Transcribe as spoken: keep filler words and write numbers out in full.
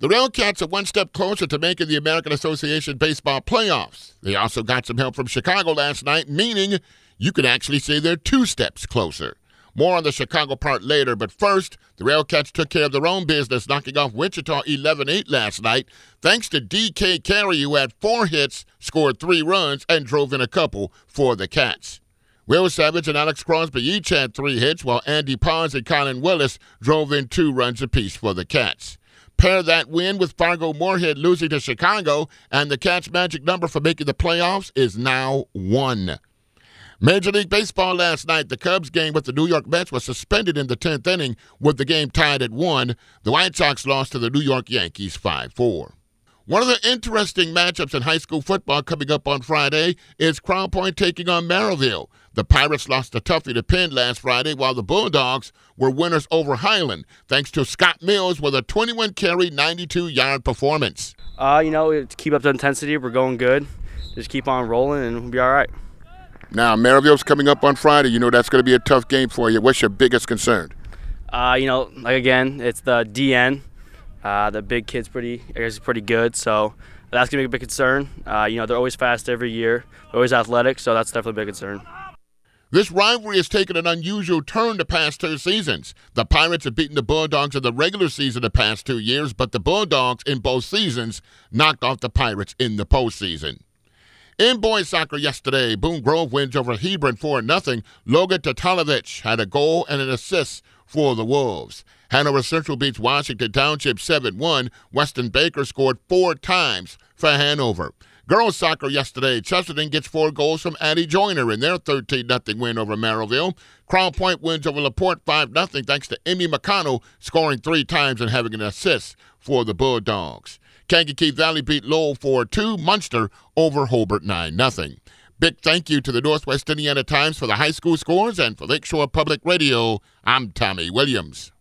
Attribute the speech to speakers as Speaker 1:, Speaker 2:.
Speaker 1: The Railcats are one step closer to making the American Association Baseball playoffs. They also got some help from Chicago last night, meaning you could actually say they're two steps closer. More on the Chicago part later, but first, the Railcats took care of their own business, knocking off Wichita eleven eight last night, thanks to D K Carey, who had four hits, scored three runs, and drove in a couple for the Cats. Will Savage and Alex Crosby each had three hits, while Andy Pons and Colin Willis drove in two runs apiece for the Cats. Pair that win with Fargo Moorhead losing to Chicago, and the Cats' magic number for making the playoffs is now one. Major League Baseball last night, the Cubs game with the New York Mets was suspended in the tenth inning with the game tied at one. The White Sox lost to the New York Yankees five four. One of the interesting matchups in high school football coming up on Friday is Crown Point taking on Merrillville. The Pirates lost a toughie to Penn last Friday, while the Bulldogs were winners over Highland, thanks to Scott Mills with a twenty-one carry, ninety-two yard performance.
Speaker 2: Uh, you know, to keep up the intensity, we're going good. Just keep on rolling and we'll be all right.
Speaker 1: Now, Merrillville's coming up on Friday. You know that's going to be a tough game for you. What's your biggest concern?
Speaker 2: Uh, you know, like again, it's the D N. Uh, the big kid's pretty, is pretty good, so that's going to be a big concern. Uh, you know, they're always fast every year. They're always athletic, so that's definitely a big concern.
Speaker 1: This rivalry has taken an unusual turn the past two seasons. The Pirates have beaten the Bulldogs in the regular season the past two years, but the Bulldogs in both seasons knocked off the Pirates in the postseason. In boys soccer yesterday, Boone Grove wins over Hebron four nothing. Logan Tatalovich had a goal and an assist for the Wolves. Hanover Central beats Washington Township seven one. Weston Baker scored four times for Hanover. Girls soccer yesterday, Chesterton gets four goals from Addie Joyner in their thirteen nothing win over Merrillville. Crown Point wins over LaPorte five nothing thanks to Emmy McConnell scoring three times and having an assist for the Bulldogs. Kankakee Valley beat Lowell four two. Munster over Hobart nine nothing. Big thank you to the Northwest Indiana Times for the high school scores, and for Lakeshore Public Radio, I'm Tommy Williams.